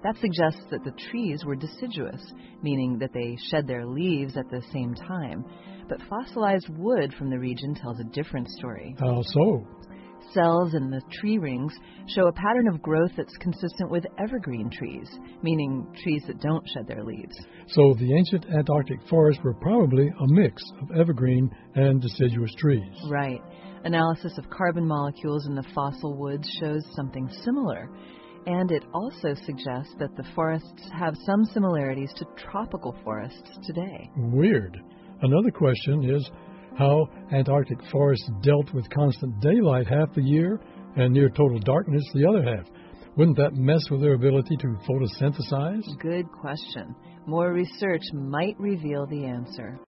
That suggests that the trees were deciduous, meaning that they shed their leaves at the same time. But fossilized wood from the region tells a different story. How so? Cells in the tree rings show a pattern of growth that's consistent with evergreen trees, meaning trees that don't shed their leaves. So the ancient Antarctic forests were probably a mix of evergreen and deciduous trees. Right. Analysis of carbon molecules in the fossil woods shows something similar. And it also suggests that the forests have some similarities to tropical forests today. Weird. Another question is how Antarctic forests dealt with constant daylight half the year and near total darkness the other half. Wouldn't that mess with their ability to photosynthesize? Good question. More research might reveal the answer.